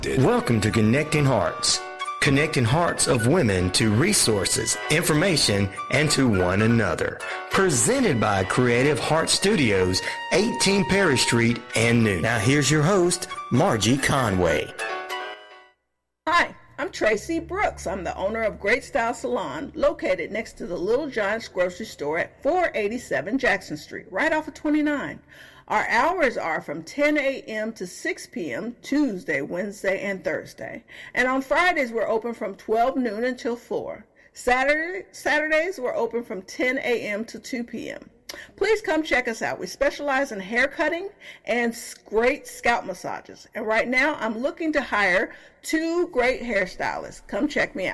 Welcome to Connecting Hearts. Connecting hearts of women to resources, information, and to one another. Presented by Creative Heart Studios, 18 Perry Street and New. Now here's your host, Margie Conway. Hi, I'm Tracy Brooks. I'm the owner of Great Style Salon, located next to the Little John's grocery store at 487 Jackson Street, right off of 29. Our hours are from 10 a.m. to 6 p.m. Tuesday, Wednesday, and Thursday. And on Fridays, we're open from 12 noon until 4. Saturdays, we're open from 10 a.m. to 2 p.m. Please come check us out. We specialize in hair cutting and great scalp massages. And right now, I'm looking to hire 2 great hairstylists. Come check me out.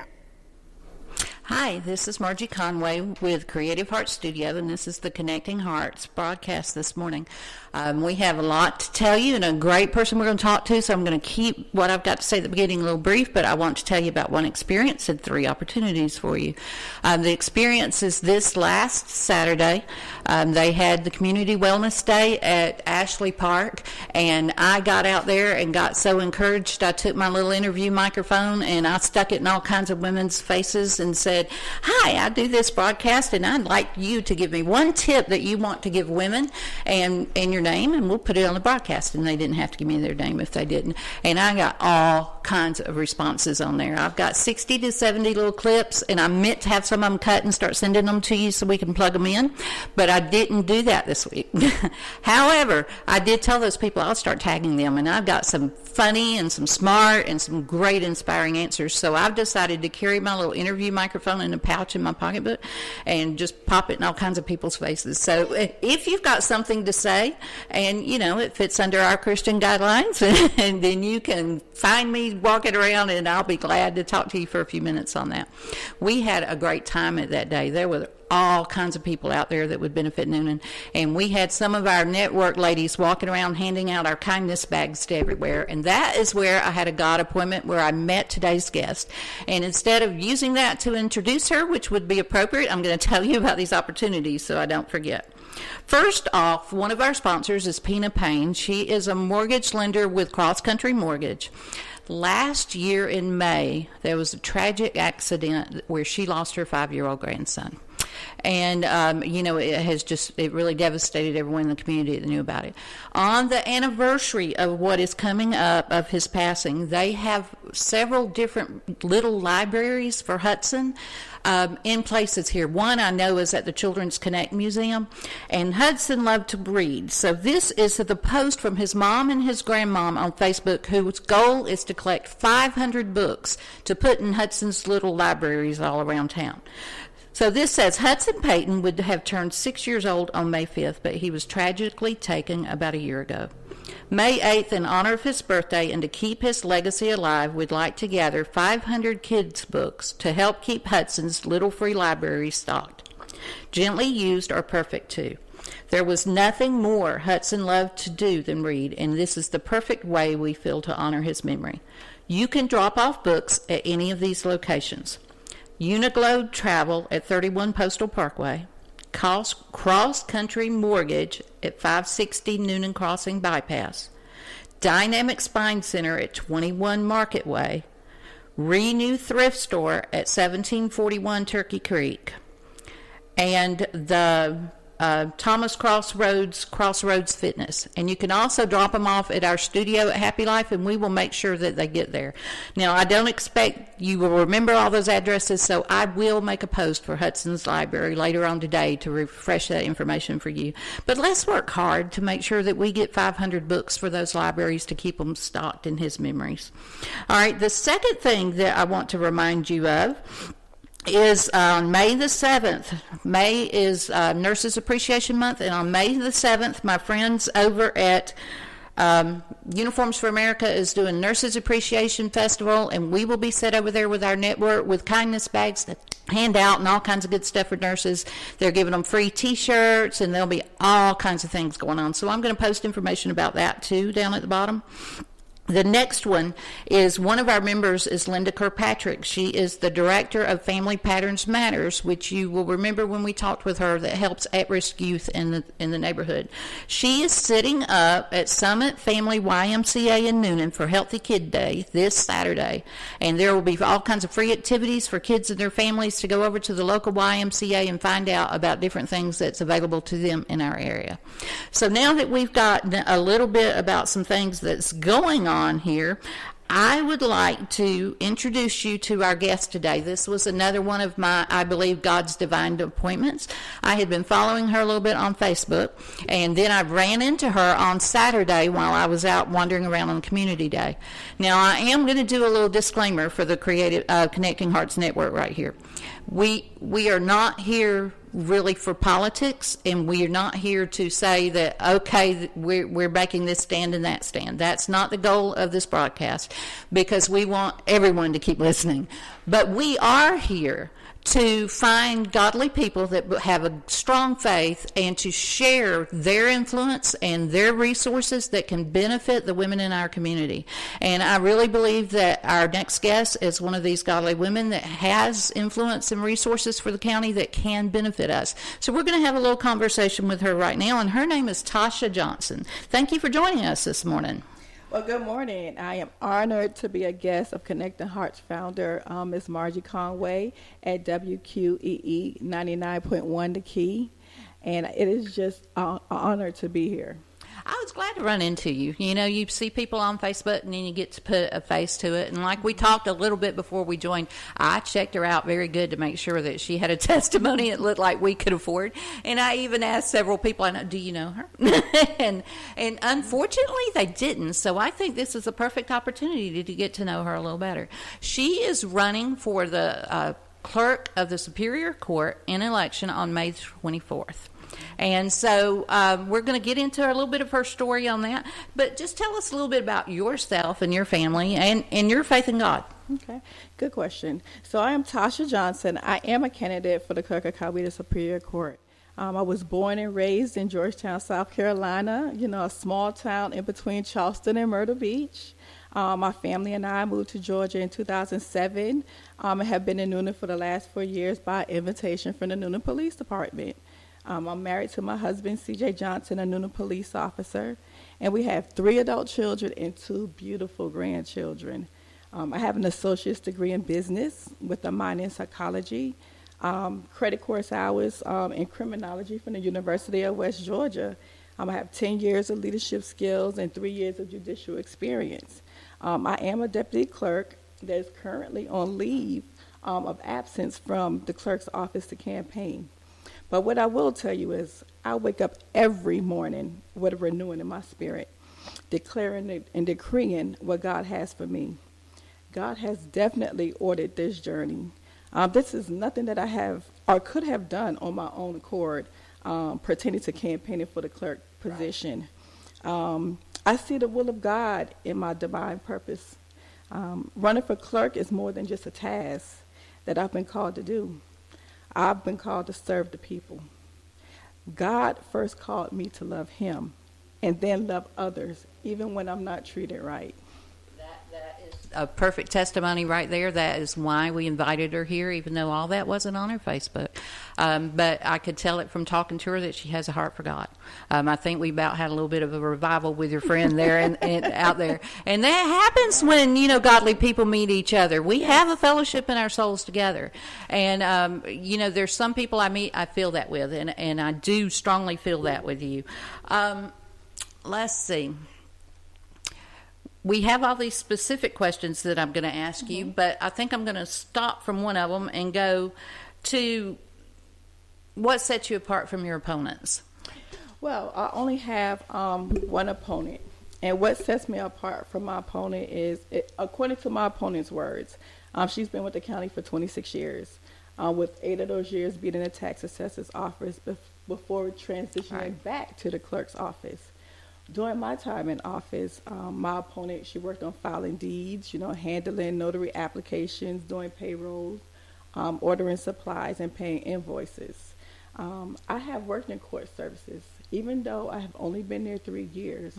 Hi, this is Margie Conway with Creative Heart Studio, and this is the Connecting Hearts broadcast this morning. We have a lot to tell you and a great person we're going to talk to, so I'm going to keep what I've got to say at the beginning a little brief, but I want to tell you about one experience and 3 opportunities for you. The experience is this last Saturday. They had the Community Wellness Day at Ashley Park, and I got out there and got so encouraged, I took my little interview microphone and I stuck it in all kinds of women's faces and said, "Hi, I do this broadcast, and I'd like you to give me one tip that you want to give women and your name, and we'll put it on the broadcast." And they didn't have to give me their name if they didn't. And I got all kinds of responses on there. I've got 60 to 70 little clips, and I meant to have some of them cut and start sending them to you so we can plug them in, but I didn't do that this week. However, I did tell those people I'll start tagging them, and I've got some funny and some smart and some great inspiring answers. So I've decided to carry my little interview microphone in a pouch in my pocketbook and just pop it in all kinds of people's faces. So if you've got something to say and, you know, it fits under our Christian guidelines, and then you can find me walking around, and I'll be glad to talk to you for a few minutes on that. We had a great time at that day. There were all kinds of people out there that would benefit Noonan, and we had some of our network ladies walking around handing out our kindness bags to everywhere, and that is where I had a God appointment where I met today's guest. And instead of using that to introduce her, which would be appropriate, I'm going to tell you about these opportunities so I don't forget. First off, one of our sponsors is Pina Payne. She is a mortgage lender with Cross Country Mortgage. Last year in May, there was a tragic accident where she lost her 5-year-old grandson. And, you know, it really devastated everyone in the community that knew about it. On the anniversary of what is coming up of his passing, they have several different little libraries for Hudson in places here. One I know is at the Children's Connect Museum, and Hudson loved to read. So this is the post from his mom and his grandmom on Facebook, whose goal is to collect 500 books to put in Hudson's little libraries all around town. So this says, Hudson Payton would have turned 6 years old on May 5th, but he was tragically taken about a year ago. May 8th, in honor of his birthday and to keep his legacy alive, we'd like to gather 500 kids' books to help keep Hudson's little free library stocked. Gently used are perfect too. There was nothing more Hudson loved to do than read, and this is the perfect way we feel to honor his memory. You can drop off books at any of these locations. Uniglobe Travel at 31 Postal Parkway, Cross Country Mortgage at 560 Noonan Crossing Bypass, Dynamic Spine Center at 21 Market Way, Renew Thrift Store at 1741 Turkey Creek, and the Thomas Crossroads Fitness. And you can also drop them off at our studio at Happy Life, and we will make sure that they get there. Now, I don't expect you will remember all those addresses, so I will make a post for Hudson's Library later on today to refresh that information for you. But let's work hard to make sure that we get 500 books for those libraries to keep them stocked in his memories. All right, the second thing that I want to remind you of is on May the 7th. May is Nurses Appreciation Month, and on May the 7th, my friends over at Uniforms for America is doing Nurses Appreciation Festival, and we will be set over there with our network with kindness bags that hand out and all kinds of good stuff for nurses. They're giving them free T-shirts, and there'll be all kinds of things going on. So I'm going to post information about that, too, down at the bottom. The next one is one of our members is Linda Kirkpatrick. She is the director of Family Patterns Matters, which you will remember when we talked with her, that helps at-risk youth in the neighborhood. She is sitting up at Summit Family YMCA in Noonan for Healthy Kid Day this Saturday, and there will be all kinds of free activities for kids and their families to go over to the local YMCA and find out about different things that's available to them in our area. So now that we've got a little bit about some things that's going on here, I would like to introduce you to our guest today. This was another one of my, I believe, God's divine appointments. I had been following her a little bit on Facebook, and then I ran into her on Saturday while I was out wandering around on Community Day. Now, I am going to do a little disclaimer for the Creative Connecting Hearts Network right here. We are not here really for politics, and we are not here to say that, okay, we're making this stand and that stand. That's not the goal of this broadcast, because we want everyone to keep listening. But we are here to find godly people that have a strong faith and to share their influence and their resources that can benefit the women in our community. And I really believe that our next guest is one of these godly women that has influence and resources for the county that can benefit us. So we're going to have a little conversation with her right now, and her name is Tasha Johnson. Thank you for joining us this morning. Well, good morning. I am honored to be a guest of Connecting Hearts founder, Ms. Margie Conway at WQEE 99.1 The Key, and it is just an honor to be here. I was glad to run into you. You know, you see people on Facebook, and then you get to put a face to it. And like we talked a little bit before we joined, I checked her out very good to make sure that she had a testimony it looked like we could afford. And I even asked several people, I know, do you know her? and unfortunately, they didn't. So I think this is a perfect opportunity to get to know her a little better. She is running for the clerk of the Superior Court in election on May 24th. And so we're going to get into a little bit of her story on that. But just tell us a little bit about yourself and your family and your faith in God. Okay, good question. So I am Tasha Johnson. I am a candidate for the clerk of Coweta Superior Court. I was born and raised in Georgetown, South Carolina, you know, a small town in between Charleston and Myrtle Beach. My family and I moved to Georgia in 2007 and have been in Noonan for the last 4 years by invitation from the Noonan Police Department. I'm married to my husband, C.J. Johnson, a Noonan police officer, and we have 3 adult children and 2 beautiful grandchildren. I have an associate's degree in business with a minor in psychology, credit course hours in criminology from the University of West Georgia. I have 10 years of leadership skills and 3 years of judicial experience. I am a deputy clerk that is currently on leave of absence from the clerk's office to campaign. But what I will tell you is I wake up every morning with a renewing in my spirit, declaring and decreeing what God has for me. God has definitely ordered this journey. This is nothing that I have or could have done on my own accord pertaining to campaigning for the clerk position. I see the will of God in my divine purpose. Running for clerk is more than just a task that I've been called to do. I've been called to serve the people. God first called me to love him and then love others, even when I'm not treated right. That is a perfect testimony right there. That is why we invited her here, even though all that wasn't on her Facebook. But I could tell it from talking to her that she has a heart for God. I think we about had a little bit of a revival with your friend there and out there. And that happens when, you know, godly people meet each other. We have a fellowship in our souls together. And, you know, there's some people I meet I feel that with, and I do strongly feel that with you. Let's see. We have all these specific questions that I'm going to ask you, but I think I'm going to stop from one of them and go to what sets you apart from your opponents. Well, I only have one opponent, and what sets me apart from my opponent is, according to my opponent's words, she's been with the county for 26 years, with 8 of those years being in the tax assessor's office before transitioning back to the clerk's office. During my time in office, my opponent, she worked on filing deeds, you know, handling notary applications, doing payrolls, ordering supplies, and paying invoices. I have worked in court services. Even though I have only been there 3 years,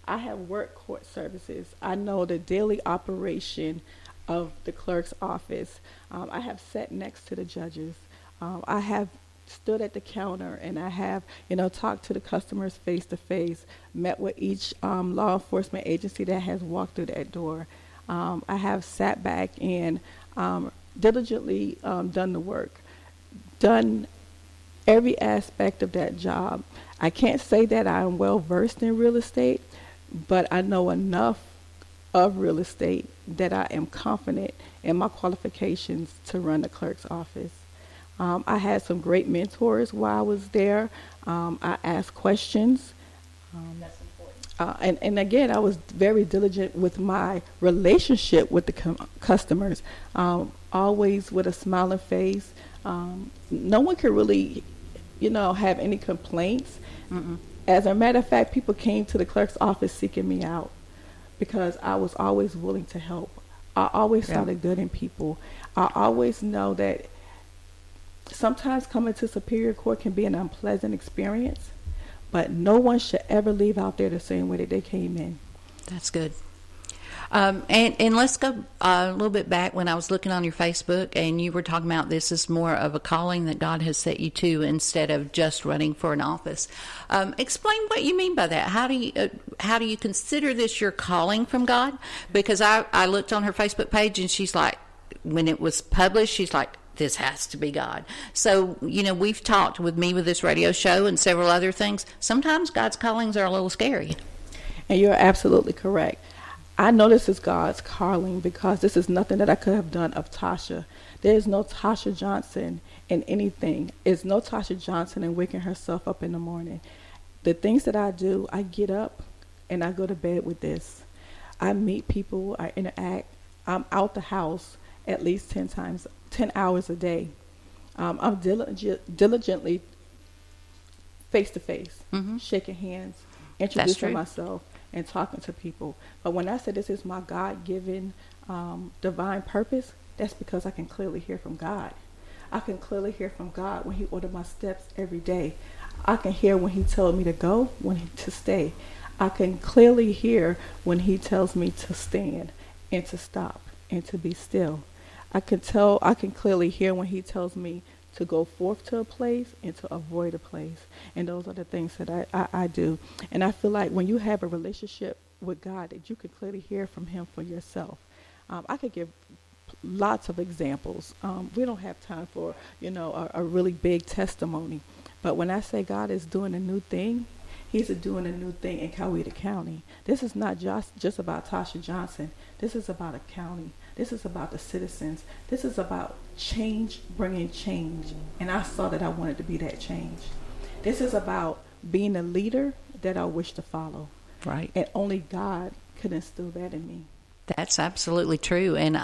I have worked court services. I know the daily operation of the clerk's office. I have sat next to the judges. I have stood at the counter, and I have, talked to the customers face to face, met with each law enforcement agency that has walked through that door. I have sat back and diligently done the work, done every aspect of that job. I can't say that I'm well versed in real estate, but I know enough of real estate that I am confident in my qualifications to run the clerk's office. I had some great mentors while I was there. I asked questions. That's important. And again, I was very diligent with my relationship with the customers, always with a smiling face. No one could really, have any complaints. Mm-mm. As a matter of fact, people came to the clerk's office seeking me out because I was always willing to help. I always saw the good in people. I always know that sometimes coming to Superior Court can be an unpleasant experience, but no one should ever leave out there the same way that they came in. That's good. And let's go a little bit back when I was looking on your Facebook, and you were talking about this is more of a calling that God has set you to instead of just running for an office. Explain what you mean by that. How do you consider this your calling from God? Because I looked on her Facebook page, and she's like, when it was published, she's like, this has to be God. So, we've talked with this radio show and several other things. Sometimes God's callings are a little scary. And you're absolutely correct. I know this is God's calling because this is nothing that I could have done of Tasha. There is no Tasha Johnson in anything. There's no Tasha Johnson in waking herself up in the morning. The things that I do, I get up and I go to bed with this. I meet people, I interact. I'm out the house at least 10 hours a day. I'm diligently face to face, shaking hands, introducing myself, and talking to people. But when I say this is my God-given divine purpose, that's because I can clearly hear from God. I can clearly hear from God when he ordered my steps every day. I can hear when he told me to go, to stay. I can clearly hear when he tells me to stand and to stop and to be still. I can clearly hear when he tells me to go forth to a place and to avoid a place. And those are the things that I do. And I feel like when you have a relationship with God, that you can clearly hear from him for yourself. I could give lots of examples. We don't have time for, a really big testimony. But when I say God is doing a new thing, he's doing a new thing in Coweta County. This is not just about Tasha Johnson. This is about a county. This is about the citizens. This is about change, bringing change. And I saw that I wanted to be that change. This is about being a leader that I wish to follow. Right. And only God could instill that in me. That's absolutely true. And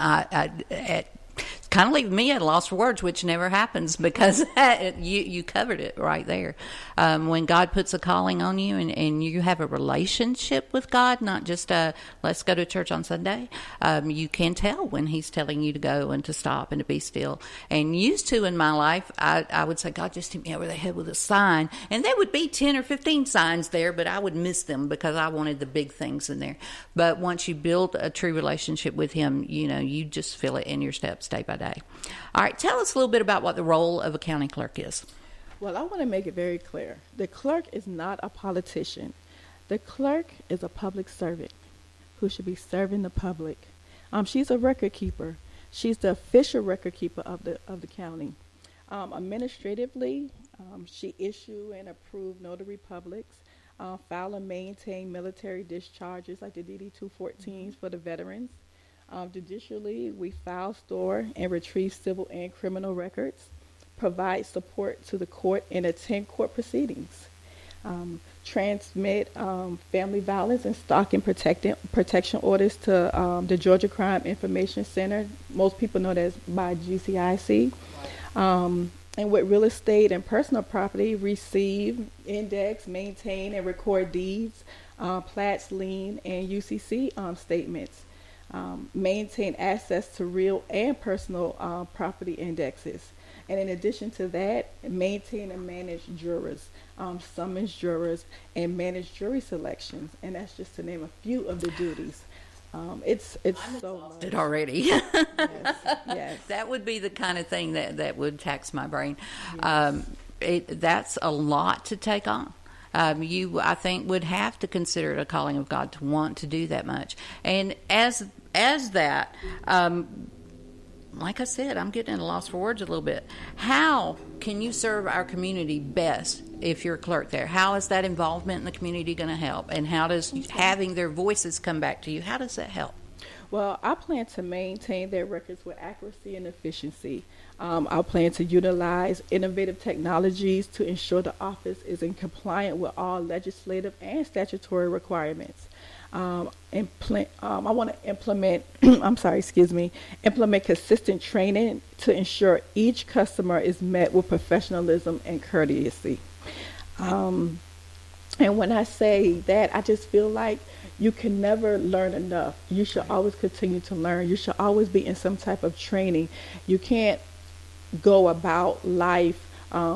I kind of leave me at a loss for words, which never happens because you covered it right there. When God puts a calling on you and you have a relationship with God, not just let's go to church on Sunday, you can tell when he's telling you to go and to stop and to be still. And used to in my life, I would say, God, just hit me over the head with a sign. And there would be 10 or 15 signs there, but I would miss them because I wanted the big things in there. But once you build a true relationship with him, you just feel it in your steps day by day. All right, tell us a little bit about what the role of a county clerk is. Well, I want to make it very clear. The clerk is not a politician. The clerk is a public servant who should be serving the public. She's a record keeper. She's the official record keeper of the county. Administratively, she issue and approve notary publics, file and maintain military discharges like the DD-214s for the veterans. Judicially, we file, store, and retrieve civil and criminal records, provide support to the court, and attend court proceedings, transmit family violence and stalking protection orders to the Georgia Crime Information Center. Most people know that as by GCIC. And with real estate and personal property, receive, index, maintain, and record deeds, plats, lien, and UCC statements. Maintain access to real and personal property indexes, And in addition to that, maintain and manage jurors, summons jurors, and manage jury selections. And that's just to name a few of the duties. It's I'm so exhausted much. already. Yes. That would be the kind of thing that would tax my brain. Yes. That's a lot to take on. You, I think, would have to consider it a calling of God to want to do that much. And as that, like I said, I'm getting at a loss for words a little bit. How can you serve our community best if you're a clerk there? How is that involvement in the community going to help? And how does having their voices come back to you, how does that help? Well, I plan to maintain their records with accuracy and efficiency. I plan to utilize innovative technologies to ensure the office is in compliance with all legislative and statutory requirements. I want to implement, implement consistent training to ensure each customer is met with professionalism and courtesy. And when I say that, I just feel like you can never learn enough. You should always continue to learn. You should always be in some type of training. You can't go about life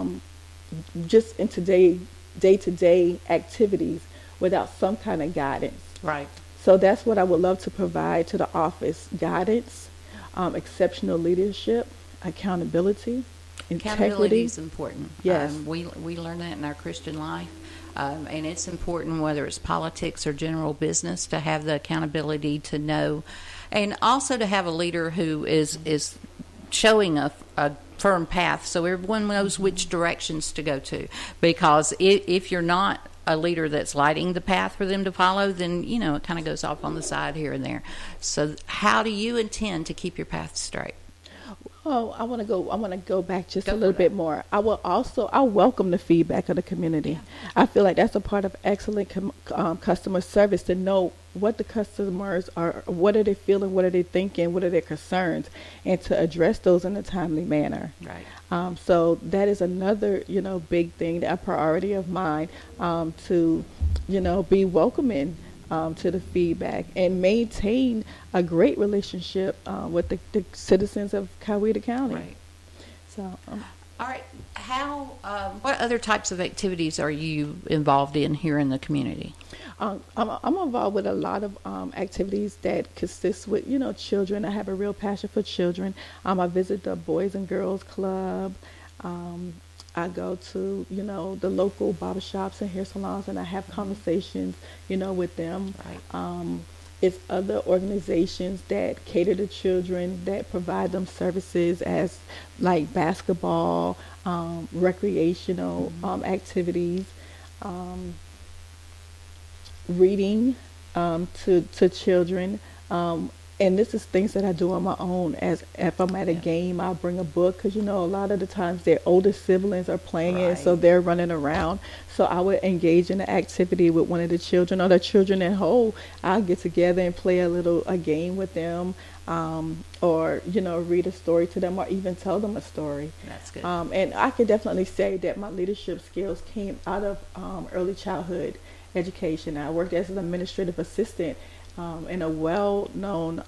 just in day-to-day activities without some kind of guidance. Right. So that's what I would love to provide to the office: guidance, exceptional leadership, accountability, Accountability integrity. is important. Yes. We learn that in our Christian life. And it's important, whether it's politics or general business, to have the accountability to know, and also to have a leader who is showing a firm path so everyone knows which directions to go to. Because if you're not a leader that's lighting the path for them to follow, then, it kind of goes off on the side here and there. So how do you intend to keep your path straight? Oh, I want to go back just a little bit more. I welcome the feedback of the community. Yeah. I feel like that's a part of excellent customer service, to know what the customers are, what are they feeling, what are they thinking, what are their concerns, and to address those in a timely manner. Right. So that is another, big thing, a priority of mine, to, be welcoming to the feedback and maintain a great relationship with the citizens of Coweta County. Right. So, all right. What other types of activities are you involved in here in the community? I'm involved with a lot of activities that consist with, children. I have a real passion for children. I visit the Boys and Girls Club. I go to, the local barbershops and hair salons, and I have conversations, with them. Right. It's other organizations that cater to children, that provide them services as like basketball, recreational activities, reading to children. And this is things that I do on my own. As if I'm at a game, I'll bring a book, because, a lot of the times their older siblings are playing it, so they're running around. So I would engage in an activity with one of the children, or the children at home. I'll get together and play a game with them, or, read a story to them, or even tell them a story. That's good. And I can definitely say that my leadership skills came out of early childhood education. I worked as an administrative assistant in a well-known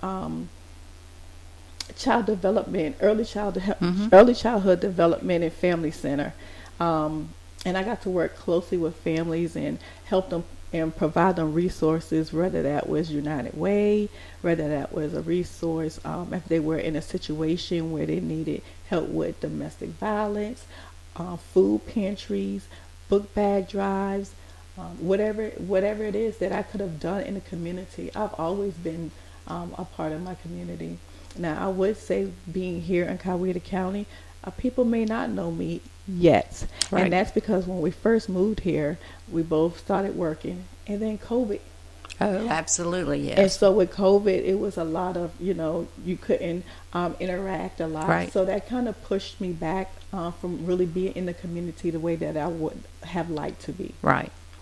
early childhood development and family center, and I got to work closely with families and help them and provide them resources, whether that was United Way, whether that was a resource if they were in a situation where they needed help with domestic violence, food pantries, book bag drives. Whatever it is that I could have done in the community, I've always been a part of my community. Now, I would say, being here in Coweta County, people may not know me yet. Right. And that's because when we first moved here, we both started working, and then COVID. Oh, absolutely, yes. And so with COVID, it was a lot of, you couldn't interact a lot. Right. So that kind of pushed me back from really being in the community the way that I would have liked to be. Right.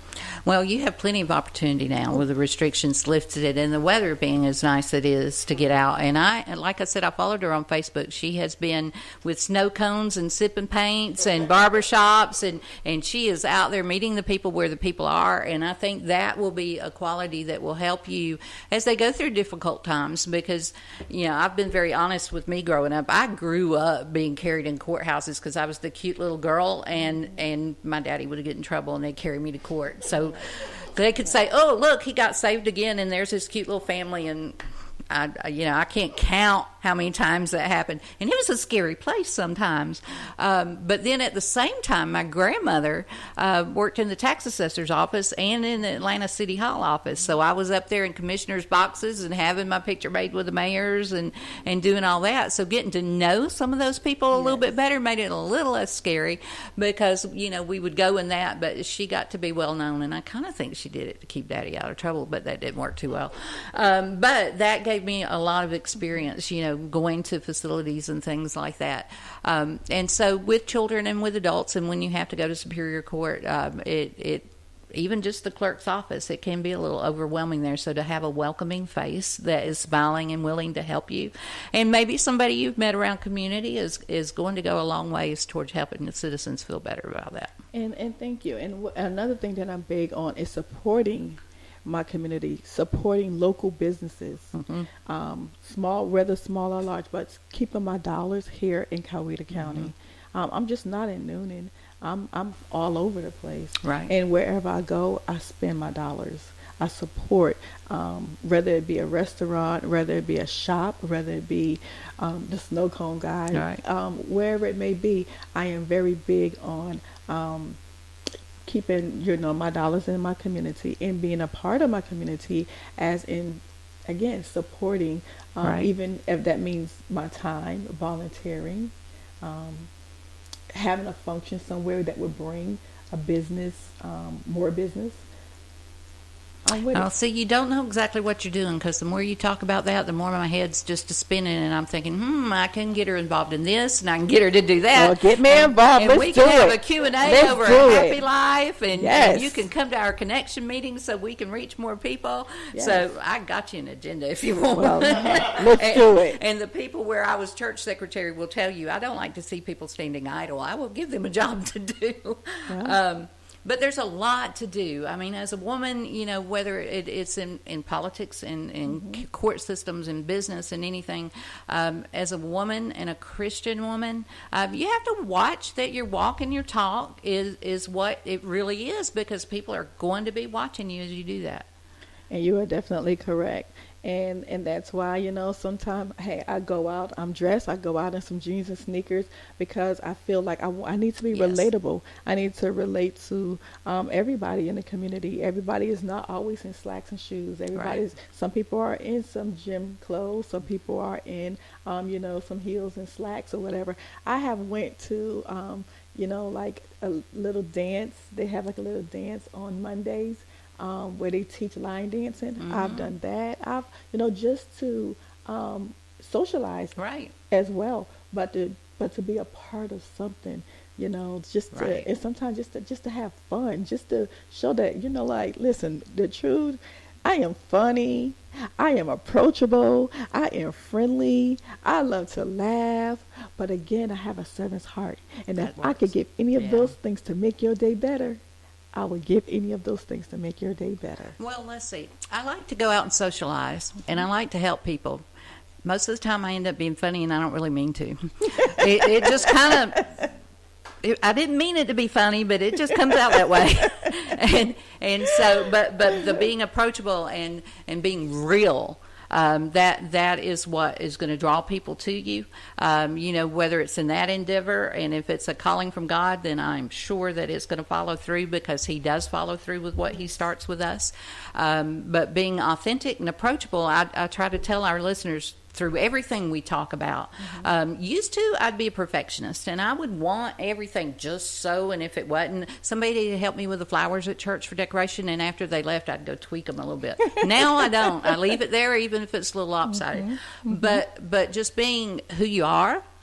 Well, you have plenty of opportunity now with the restrictions lifted and the weather being as nice as it is to get out. And like I said, I followed her on Facebook. She has been with snow cones and sipping paints and barbershops, and she is out there meeting the people where the people are. And I think that will be a quality that will help you as they go through difficult times, because, I've been very honest with me growing up. I grew up being carried in courthouses because I was the cute little girl, and my daddy would get in trouble and they'd carry me to court. So they could say, oh, look, he got saved again, and there's his cute little family, and I can't count how many times that happened. And it was a scary place sometimes. But then at the same time, my grandmother worked in the tax assessor's office and in the Atlanta City Hall office. So I was up there in commissioner's boxes and having my picture made with the mayors and doing all that. So getting to know some of those people a little bit better made it a little less scary, because, we would go in that. But she got to be well known, and I kind of think she did it to keep Daddy out of trouble, but that didn't work too well. But that gave me a lot of experience, going to facilities and things like that. And so with children and with adults, and when you have to go to Superior Court, it even just the clerk's office, it can be a little overwhelming there. So to have a welcoming face that is smiling and willing to help you, and maybe somebody you've met around community is going to go a long ways towards helping the citizens feel better about that. And thank you. And another thing that I'm big on is supporting my community, supporting local businesses, small, whether small or large, but keeping my dollars here in Coweta County. I'm just not in Newnan. I'm all over the place. Right. And wherever I go, I spend my dollars. I support, whether it be a restaurant, whether it be a shop, whether it be the snow cone guy, right. Wherever it may be. I am very big on keeping, my dollars in my community and being a part of my community, as in, again, supporting, right. even if that means my time, volunteering, having a function somewhere that would bring a business, more business. See, you don't know exactly what you're doing, because the more you talk about that, the more my head's just spinning, and I'm thinking, I can get her involved in this, and I can get her to do that. Well, get me involved. And we can have a Q&A over a Happy Life, and you can come to our connection meetings so we can reach more people. Yes. So I got you an agenda if you want. Well, let's do it. And the people where I was church secretary will tell you, I don't like to see people standing idle. I will give them a job to do. Yeah. But there's a lot to do. I mean, as a woman, whether it's in politics and in court systems and business and anything, as a woman and a Christian woman, you have to watch that your walk and your talk is what it really is, because people are going to be watching you as you do that. And you are definitely correct. And that's why, sometimes, hey, I go out, I'm dressed, I go out in some jeans and sneakers, because I feel like I need to be relatable. I need to relate to everybody in the community. Everybody is not always in slacks and shoes. Some people are in some gym clothes. Some people are in, some heels and slacks or whatever. I have went to, like a little dance. They have like a little dance on Mondays. Where they teach line dancing. I've done that. I've, just to socialize, right, as well. But to be a part of something, just to, right. And sometimes just to have fun, just to show that, listen, the truth. I am funny. I am approachable. I am friendly. I love to laugh. But again, I have a servant's heart, and if I could give any of those things to make your day better, I would give any of those things to make your day better. Well, let's see. I like to go out and socialize, and I like to help people. Most of the time I end up being funny, and I don't really mean to. It just kind of, I didn't mean it to be funny, but it just comes out that way. and so, but the being approachable and being real, that is what is going to draw people to you. Whether it's in that endeavor, and if it's a calling from God, then I'm sure that it's going to follow through, because He does follow through with what He starts with us. But being authentic and approachable, I try to tell our listeners through everything we talk about. Used to, I'd be a perfectionist, and I would want everything just so, and if it wasn't, somebody to help me with the flowers at church for decoration, and after they left, I'd go tweak them a little bit. Now I don't. I leave it there, even if it's a little lopsided. But just being who you are,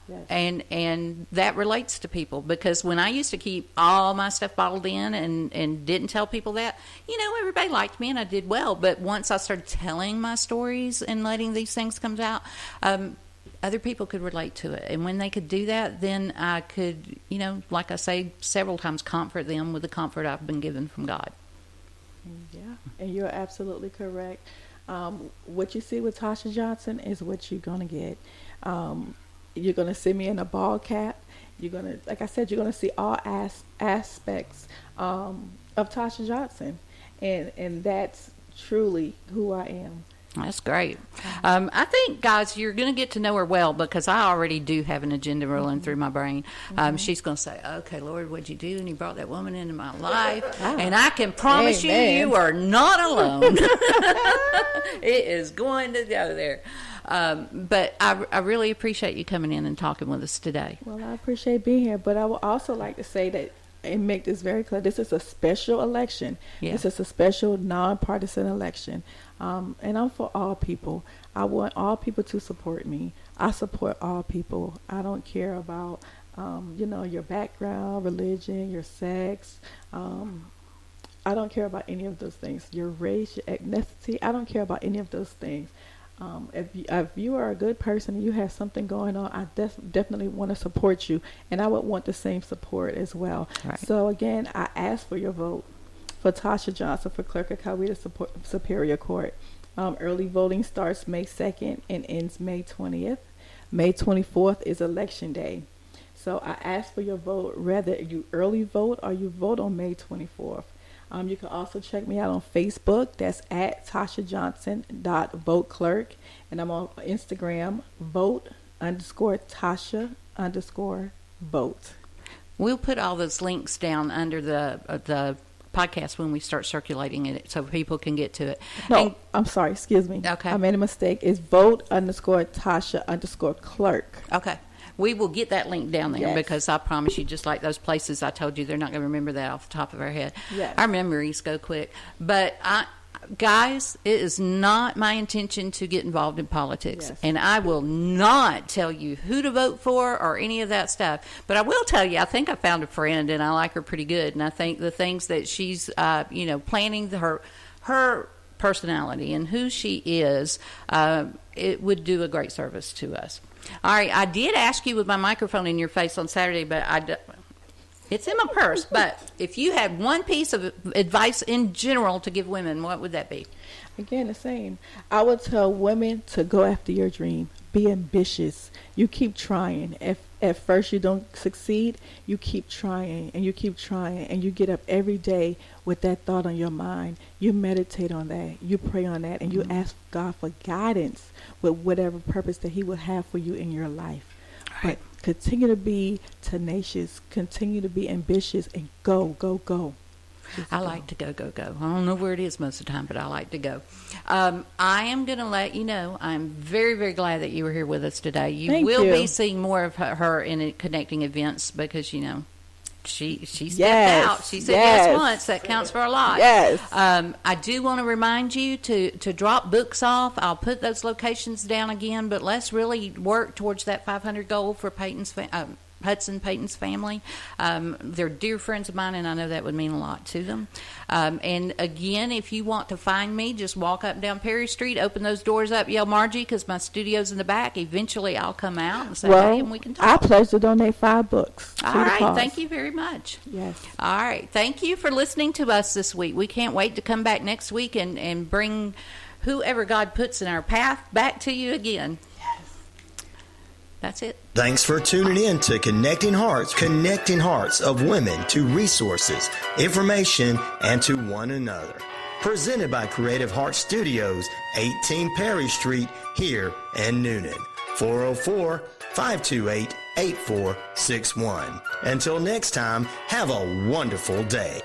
Yes. And that relates to people, because when I used to keep all my stuff bottled in and didn't tell people that, everybody liked me and I did well. But once I started telling my stories and letting these things come out, other people could relate to it. And when they could do that, then I could, like I say several times, comfort them with the comfort I've been given from God. Yeah, and you're absolutely correct. What you see with Tasha Johnson is what you're going to get. You're going to see me in a ball cap. You're going to, like I said, you're going to see all aspects of Tasha Johnson. And that's truly who I am. That's great. I think, guys, you're going to get to know her well, because I already do have an agenda rolling through my brain. She's going to say, okay, Lord, what'd you do? And you brought that woman into my life. And I can promise you are not alone. It is going to go there. But I really appreciate you coming in and talking with us today. Well, I appreciate being here. But I would also like to say that, and make this very clear, this is a special election. Yeah. This is a special nonpartisan election. And I'm for all people. I want all people to support me. I support all people. I don't care about, your background, religion, your sex. I don't care about any of those things. Your race, your ethnicity. I don't care about any of those things. If you are a good person and you have something going on, I definitely want to support you, and I would want the same support as well. Right. So again, I ask for your vote for Tasha Johnson for Clerk of Coweta Superior Court. Early voting starts May 2nd and ends May 20th. May 24th is Election Day. So I ask for your vote, whether you early vote or you vote on May 24th. You can also check me out on Facebook. That's at TashaJohnson.VoteClerk. And I'm on Instagram, vote_Tasha_vote. We'll put all those links down under the podcast when we start circulating it, so people can get to it. No, I'm sorry. Excuse me. Okay. I made a mistake. It's vote_Tasha_clerk. Okay. We will get that link down there, yes. Because I promise you, just like those places I told you, they're not going to remember that off the top of our head. Yes. Our memories go quick. But, guys, it is not my intention to get involved in politics. Yes. And I will not tell you who to vote for or any of that stuff. But I will tell you, I think I found a friend, and I like her pretty good. And I think the things that she's, planning, her personality and who she is, it would do a great service to us. All right, I did ask you with my microphone in your face on Saturday, but it's in my purse. But if you had one piece of advice in general to give women, what would that be? Again, the same. I would tell women to go after your dream. Be ambitious. You keep trying. If at first you don't succeed, you keep trying and you keep trying, and you get up every day with that thought on your mind. You meditate on that. You pray on that, and you ask God for guidance with whatever purpose that He will have for you in your life. Right. But continue to be tenacious. Continue to be ambitious, and go. I like to go. I don't know where it is most of the time, but I like to go. I am going to let you know, I'm very, very glad that you were here with us today. You will be seeing more of her in connecting events, because, she stepped out. She said yes once. That counts for a lot. Yes. I do want to remind you to drop books off. I'll put those locations down again, but let's really work towards that 500 goal for Hudson Payton's family. They're dear friends of mine, and I know that would mean a lot to them. And again, if you want to find me, just walk up and down Perry Street, open those doors up, yell Margie, because my studio's in the back. Eventually I'll come out and say, hey, and we can talk. I pledge to donate 5 books. All right. Thank you very much. Yes. All right. Thank you for listening to us this week. We can't wait to come back next week and bring whoever God puts in our path back to you again. That's it. Thanks for tuning in to Connecting Hearts of women to resources, information, and to one another. Presented by Creative Heart Studios, 18 Perry Street, here in Noonan. 404-528-8461. Until next time, have a wonderful day.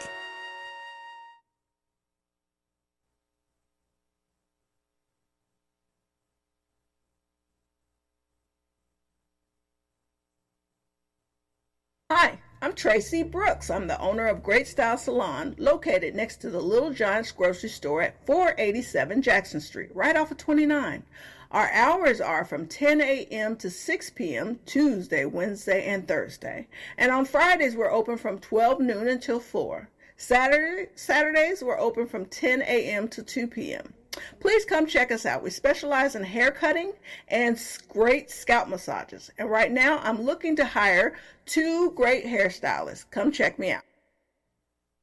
Hi, I'm Tracy Brooks. I'm the owner of Great Style Salon, located next to the Little Giants grocery store at 487 Jackson Street, right off of 29. Our hours are from 10 a.m. to 6 p.m. Tuesday, Wednesday, and Thursday. And on Fridays, we're open from 12 noon until 4. Saturdays, we're open from 10 a.m. to 2 p.m. Please come check us out. We specialize in hair cutting and great scalp massages. And right now, I'm looking to hire 2 great hairstylists. Come check me out.